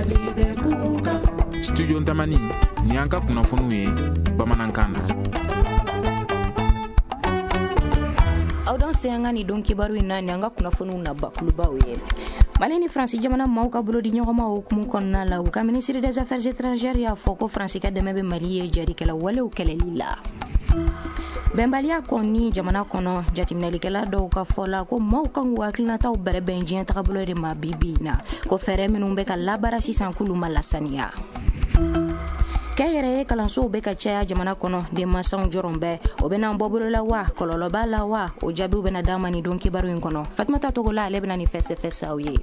Studio Ntamani ni an ka kunnafoniw ye bamanankan na. Aw dan se an ka ni don kibaru in na ni an ka kunnafoniw na bakulubaw ye. Mali ni France jamana maaw ka bolo di ɲɔgɔn ma hukumu kɔnɔna la u ka ministre des affaires étrangères y'a fɔ ko France ka dɛmɛ bɛ Mali ye jarikɛla walew kɛlɛli la. Bɛnbaliya kɔni jamana kɔnɔ jateminɛlikɛla dɔw ka fɔ la ko maaw kan k'u hakilinataw bɛrɛbɛn diɲɛ tagabolo de ma bi na ko fɛɛrɛ minnu bɛ ka labaara sisan k'olu ma lasaniya. Kɛyɛrɛ ye kalansow bɛ ka caya jamana kɔnɔ denmansaw jɔrɔn bɛɛ o bɛna bɔ bolo la wa kɔlɔlɔ b'a la wa o jaabiw bɛna d'an ma ni don kibaru in kɔnɔ. Fatumata Togola ale bɛna ni fɛsɛfɛsɛ aw ye.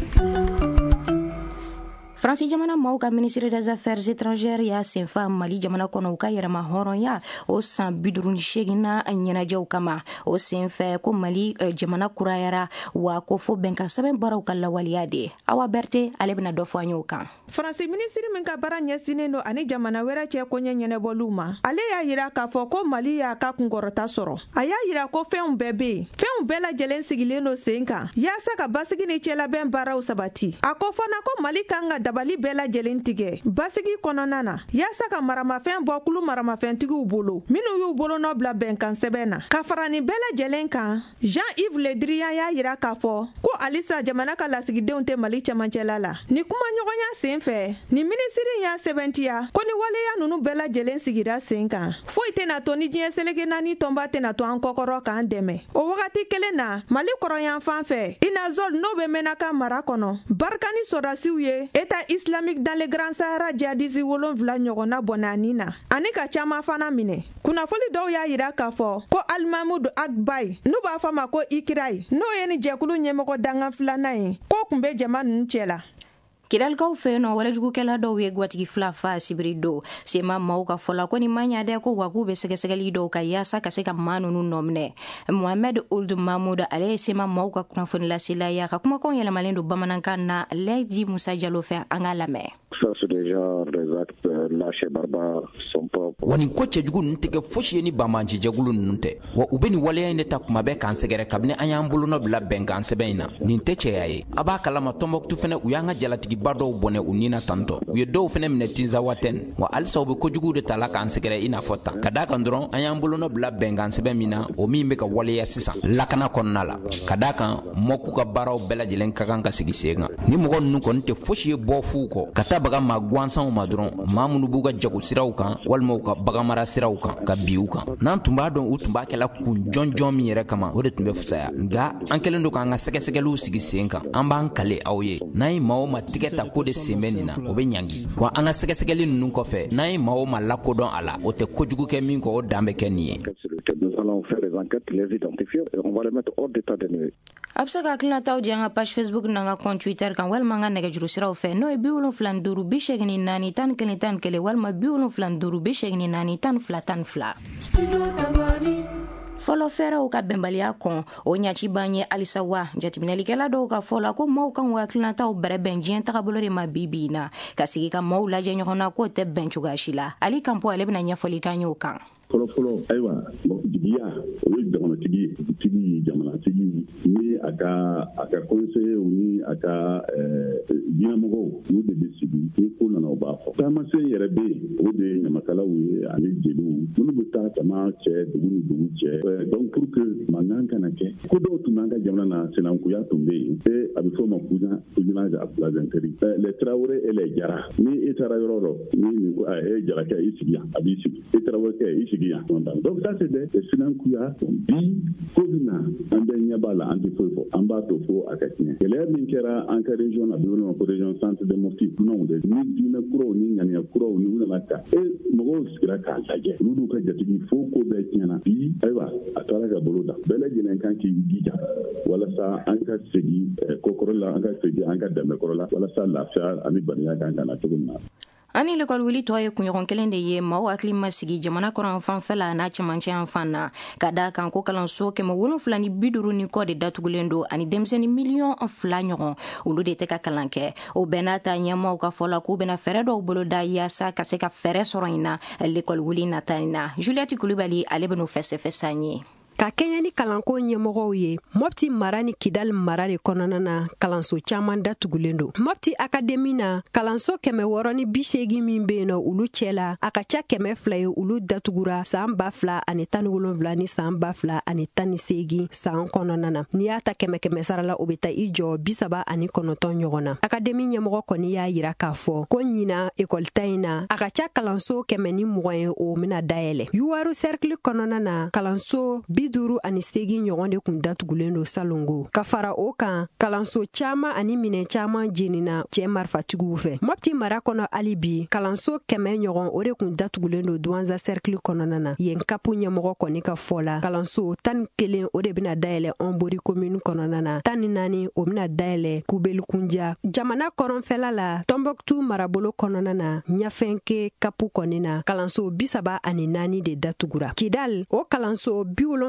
France jamana maaw ka ministre des affaires étrangères y'a senfa Mali jamana kɔnɔ u ka yɛrɛma hɔrɔnya o san 58 na ɲɛnajɛw kama o senfɛ ko Mali jamana kurayara wa ko fo bɛnkan sɛbɛn baaraw ka lawaleya de. Awa Berté ale bɛna dɔ fɔ an y'o kan. France ministre min ka baara ɲɛsinen don ani jamana wɛrɛ cɛ koɲɛ ɲɛnɛbɔliw ma ale y'a yira k'a fɔ ko Mali y'a ka kunkɔrɔta sɔrɔ a y'a yira ko fɛnw bɛɛ be yen fɛnw bɛɛ lajɛlen sigilen don sen kan yaasa ka basigi ni cɛlabɛn baaraw sabati a ko fana ko Mali kan ka dabali bɛɛ lajɛlen tigɛ basigi kɔnɔna na yaasa ka maramafɛn bɔ kulu maramafɛntigiw bolo minnu y'u bolonɔ bila bɛnkan sɛbɛn na ka fara nin bɛɛ lajɛlen kan Jean-Yves Le Drian y'a yira k'a fɔ ko alisa jamana ka lasigidenw tɛ Mali cɛmancɛla la ni kuma ɲɔgɔnya sen fɛ ni minisiri y'a sɛbɛntiya ko ni waleya nunu bɛɛ lajɛlen sigira sen kan foyi tɛna to ni diɲɛ selege naani tɔnba tɛna to an kɔkɔrɔ k'an dɛmɛ o wagati kelen na Mali kɔrɔyan fan fɛ Inazol n'o bɛ Menaka mara kɔnɔ barika ni sɔrasiw ye État islamique dans le Grand Sahara jihadisi 7 ɲɔgɔnna bɔnani na ani ka caman fana minɛ kunnafoni dɔw y'a yira k'a fɔ ko Alimamudu Akbayi n'u b'a fɔ ma ko Ikirayi n'o ye ni jɛkulu ɲɛmɔgɔ dangan filanan ye ko kun bɛ jama ninnu cɛla. Kidalikaw fɛ yen nɔ walejugukɛla dɔw ye gwatigi fila fa sibiri do sema maaw ka fɔla ko ni ma ɲa dɛ ko wa k'u bɛ sɛgɛsɛgɛli dɔw ka yaasa ka se ka maa ninnu nɔminɛ. Mohamed Ould Mahmoud ale ye sema maaw ka kunnafoni lasela y'a ka kumakanw yɛlɛmalen don bamanankan na Leydi Musa Jalo fɛ an ka lamɛn. Wa nin ko cɛjugu ninnu tɛ kɛ fosi ye ni banbanci jɛkulu ninnu tɛ wa u bɛ nin waleya in de ta kuma bɛɛ k'an sɛgɛrɛ kabini an y'an bolonɔ bila bɛnkan sɛbɛn in na nin tɛ cɛya ye a b'a kalama Tɔnbɔkutu fɛnɛ u y'an ka jalatigiba dɔw bɔnɛ u nina tantɔ u ye dɔw fɛnɛ minɛ Tinzawatɛn wa halisa u bɛ kojugu de ta la k'an sɛgɛrɛ i n'a fɔ tan ka daa kan dɔrɔn an y'an bolonɔ bila bɛnkan sɛbɛn min na o min bɛ ka waleya sisan lakana kɔnɔna la ka daa kan mɔk'u ka baaraw bɛɛ lajɛlen ka kan ka sigi sen kan ni mɔgɔ ninnu kɔni tɛ fosi ye bɔ f'u kɔ ka taa baga maa gansanw ma dɔrɔn maa minnu b'u ka jago siraw kan walima u ka baganmara siraw kan ka bi u kan n'an tun b'a dɔn u tun b'a kɛla kun jɔnjɔn min yɛrɛ kama o de tun bɛ fisaya nka an kɛlen don k'an ka sɛgɛsɛgɛliw sigi sen kan an b'an kale aw ye n'an ye maa o ma tigɛ ta ko de sen bɛ nin na o bɛ ɲangi wa an ka sɛgɛsɛgɛli ninnu kɔfɛ n'an ye maa o ma lakodɔn a la o tɛ kojugu kɛ min kɔ o dan bɛ kɛ nin ye. A bɛ se ka hakilinataw di an ka page Facebook n'an ka compte Twitter kan walima an ka nɛgɛjuru siraw fɛ n'o ye 75 84 11 11 walima 75 84 12 12. Fɔlɔ fɛɛrɛw ka bɛnbaliya kɔn o ɲaci b'an ye halisa wa jateminɛlikɛla dɔw ka fɔ la ko maaw kan k'u hakilinataw bɛrɛbɛn diɲɛ tagabolo de ma bi na ka sigi ka maaw lajɛ ɲɔgɔn na k'o tɛ bɛn cogoya si la Ali Kanpo ale bɛna ɲɛfɔli k'an y'o kan. Fɔlɔ ayiwa jigiya o ye jamanatigi jamanatigi ni a ka conseiller ni a ka diɲɛmɔgɔw n'u de bɛ sigi ni ko nana o b'a fɔ taamasen yɛrɛ bɛ yen o de ye ɲamakalaw ye ani jeliw minnu bɛ taa jama cɛ dugu ni dugu cɛ donc pour que mankan kana kɛ ko dɔw tun b'an ka jamana na sinankunya tun bɛ yen a bɛ fɔ o ma cousinage à plaisanterie les Traoré et les Jara ni e taara yɔrɔ dɔ ni e Jarakɛ i sigi yan a b'i sigi e Traoré kɛ i sigi yan donc ça c'est des sinankunya bi ko bɛna an bɛ ɲɛ b'a la an tɛ foyi fɔ an b'a to fo a ka tiɲɛ gɛlɛya min kɛra an ka région na bi ko région centre de Mopti dunanw de ni diinɛ kuraw ni ŋaniya kuraw ni u nana ta mɔgɔw sigira k'a lajɛ olu ka jatigi fo ko bɛɛ tiɲɛna bi ayiwa a taara ka bolo da bɛɛ lajɛlen kan k'i jija walasa an ka segin kokɔrɔ la an ka segin an ka danbekɔrɔ la walasa lafiya ani baniya kan ka na cogo min na. Ani l'école wuli tɔ ye kunɲɔgɔn kelen de ye maaw hakili ma sigi jamana kɔrɔ fanfɛ la n'a cɛmancɛ yan fan na ka da kan ko kalanso 750 ni kɔ de datugulen don ani denmisɛnnin 2 ɲɔgɔn olu de tɛ ka kalan kɛ o bɛɛ n'a ta ɲɛmaaw ka fɔ la k'u bɛna fɛɛrɛ dɔw bolo da yaasa ka se ka fɛɛrɛ sɔrɔ in na l'école wuli nata in na Juliette Kulibali ale bɛ n'o fɛsɛfɛsɛ an ye. ka kɛɲɛ ni kalanko ɲɛmɔgɔw ye Mopti mara ni Kidal mara de kɔnɔna na kalanso caman datugulen don. Mopti Academy na kalanso 680 min bɛ yen nɔ olu cɛla a ka ca 200 ye olu datugura san 2017 ni san 2018 san kɔnɔna na. N'i y'a ta 100 sara la o bɛ taa i jɔ 39 ɲɔgɔn na. Academy ɲɛmɔgɔ kɔni y'a yira k'a fɔ ko ɲina école ta in na a ka ca kalanso 120 ye o mina dayɛlɛ. Yuwaru cercle kɔnɔna na kalanso 58 ɲɔgɔn de kun datugulen don salongo. Ka fara o kan kalanso caman ani minɛ caman jenina cɛ marifatigiw fɛ. Mopti mara kɔnɔ hali bi kalanso 100 ɲɔgɔn o de kun datugulen don Douanza cercle kɔnɔna na. Yen kapu ɲɛmɔgɔ kɔni ka fɔ la kalanso 11 o de bina dayɛlɛ Onbori commune kɔnɔna na. 14 o bina dayɛlɛ Kubelikunja. Jamana kɔrɔnfɛla la Tombouctou marabolo kɔnɔna na Ɲafɛnke kapu kɔni na kalanso 34 de datugura. Kidal o kalanso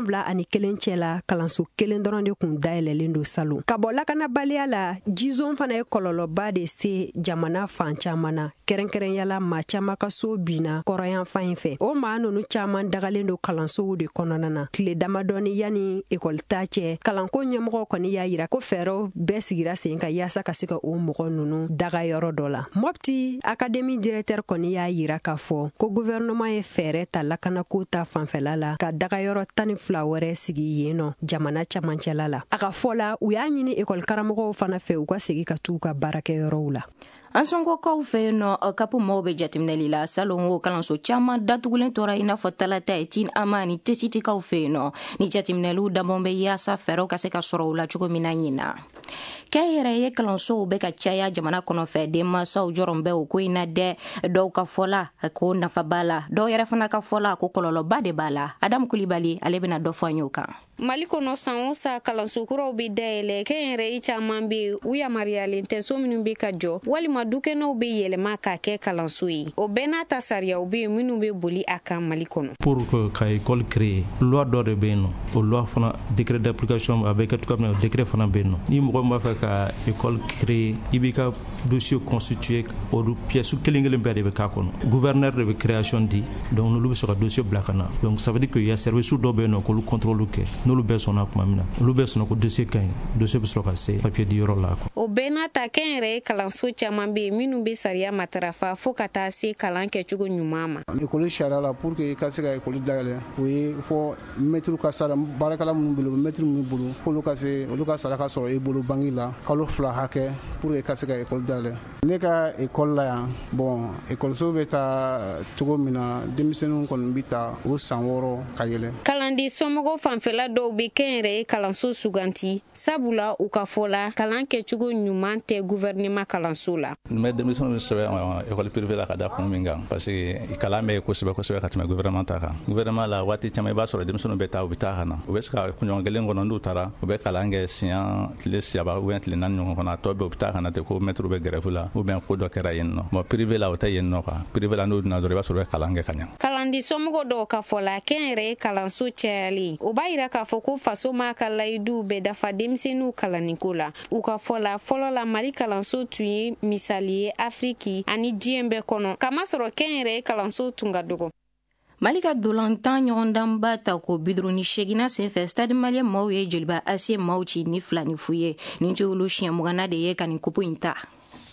71 cɛla kalanso 1 dɔrɔn de kun dayɛlɛlen don salon. Ka bɔ lakanabaliya la jizon fana ye kɔlɔlɔba de se jamana fan caman na. Kɛrɛnkɛrɛnyala maa caman ka so bina kɔrɔyan fan fɛ. O maa nunu caman dagalen don kalansow de kɔnɔna na. Tile damadɔni yani école ta cɛ kalanko ɲɛmɔgɔ kɔni y'a yira ko fɛɛrɛw bɛɛ sigira sen ka yaasa ka se ka o mɔgɔ nunu daga yɔrɔ dɔ la. Mopti Academy directeur kɔni y'a yira k'a fɔ ko gouvernement ye fɛɛrɛ ta lakanako ta fanfɛla la ka dagayɔrɔ 12 wɛrɛ sigi yen nɔ jamana camancɛla la. A ka fɔ la u y'a ɲini école karamɔgɔw fana fɛ u ka segi ka t'u ka baarakɛyɔrɔw la. An sɔnkokaw fɛ yen nɔ kapu maaw bɛ jateminɛli la salon o kalanso caman datugulen tora i n'a fɔ talata ye Tin Ama ni Tesitikaw fɛ yen nɔ ni jateminɛliw dabɔn bɛ yaasa fɛɛrɛw ka se ka sɔrɔ u la cogo min na ɲina. Kɛnyɛrɛ ye kalansow bɛ ka caya jamana kɔnɔ fɛ denmansaw jɔrɔn bɛ o ko in na dɛ dɔw ka fɔla ko nafa b'a la dɔw yɛrɛ fana ka fɔla ko kɔlɔlɔba de b'a la. Adam Kulibali ale bɛna dɔ fɔ an y'o kan. Mali kɔnɔ san o san kalanso kuraw bɛ dayɛlɛ kɛnyɛrɛye caman bɛ u yamaruyalen tɛ so minnu bɛ ka jɔ walima dukɛnɛw bɛ yɛlɛma k'a kɛ kalanso ye o bɛɛ n'a ta sariyaw bɛ yen minnu bɛ boli a kan Mali kɔnɔ. Pour que ka école créer loi dɔ de bɛ yen nɔ o loi fana décret d'application a bɛ kɛ cogoya min na décret fana bɛ yen nɔ ni mɔgɔ min b'a fɛ ka école créer i b'i ka dossier constitué o pièce kelen bɛɛ de bɛ k'a kɔnɔ gouverneur de bɛ création di donc n'olu bɛ sɔrɔ ka dossier bila ka na donc ça veut dire que il y a service dɔ bɛ yen nɔ k'olu contrôle kɛ n'olu bɛɛ sɔnna tuma min na olu bɛɛ sɔnna ko dossier ka ɲi dossier bɛ sɔrɔ ka se papier di yɔrɔ la. O bɛɛ n'a ta kɛnyɛrɛye kalanso caman bɛ yen minnu bɛ sariya matarafa fo ka taa se kalan kɛcogo ɲuman ma. École sariya la pour que i ka se ka école dayɛlɛ o ye fɔ maître ka sara baarakɛla minnu bolo maître minnu bolo k'olu ka se olu ka sara ka sɔrɔ i bolo banque la kalo 2 hakɛ pour que i ka se ka école dayɛlɛ. Ne ka école la yan bon écoleso bɛ taa cogo min na denmisɛnninw kɔni bɛ taa o san 6 ka yɛlɛ. Kalandi somɔgɔw fanfɛla dɔw bɛ kɛnyɛrɛye kalanso suganti sabula u ka fɔ la kalan kɛcogo ɲuman tɛ gouvernement kalanso la. Mais denmisɛnninw bɛ sɛbɛn école privée la ka da kun min kan parce que kalan bɛ kosɛbɛ kosɛbɛ ka tɛmɛ gouvernement ta kan. Gouvernement la waati caman i b'a sɔrɔ denmisɛnninw bɛ taa u bɛ taa ka na u bɛ se ka kunɲɔgɔn kelen kɔnɔ n'u taara u bɛ kalan kɛ siɲɛ tile 3 ou bien tile 4 ɲɔgɔn kɔnɔ a tɔ bɛɛ u bɛ taa ka na ten ko maître bɛ grève la ou bien ko dɔ kɛra yen nɔ bon privé la o tɛ yen nɔ quoi privé la n'u donna dɔrɔn i b'a sɔrɔ u bɛ kalan kɛ ka ɲɛ. Kalandi somɔgɔw dɔw ka fɔ la kɛnyɛrɛye kalanso cayali o b'a yira k'a fɔ ko faso m'a ka layidu bɛ dafa denmisɛnninw kalaniko la u ka fɔ la fɔlɔ la Mali kalanso tun ye misali ye Afriki ani diɲɛ bɛɛ kɔnɔ kamasɔrɔ kɛnyɛrɛye kalanso tun ka dɔgɔ. Mali ka dolantan ɲɔgɔndanba ta ko 58 senfɛ Stade Malien maaw ye joliba Asie maaw ci ni 2 ni fu ye nin tɛ olu siɲɛ 20 de ye ka nin kopo in ta.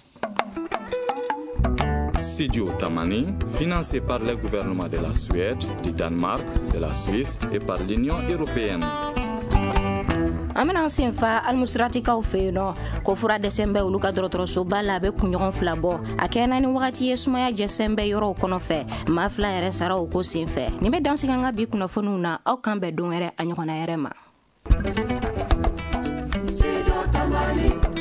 Studio Tamani, financé par le gouvernement de la Suède, du Danemark, de la Suisse et par l'Union européenne. Amena senfa almusratikaw fɛ yen nɔ ko fura dɛsɛnbɛ olu ka dɔgɔtɔrɔsoba la a bɛ kunɲɔgɔn 2 bɔ a kɛɲɛna ni wagati ye sumaya jɛsɛnbɛ yɔrɔw kɔnɔ fɛ maa 2 yɛrɛ sara o ko senfɛ nin bɛ dansigi an ka bi kunnafoniw na aw kan bɛn don wɛrɛ a ɲɔgɔnna yɛrɛ ma.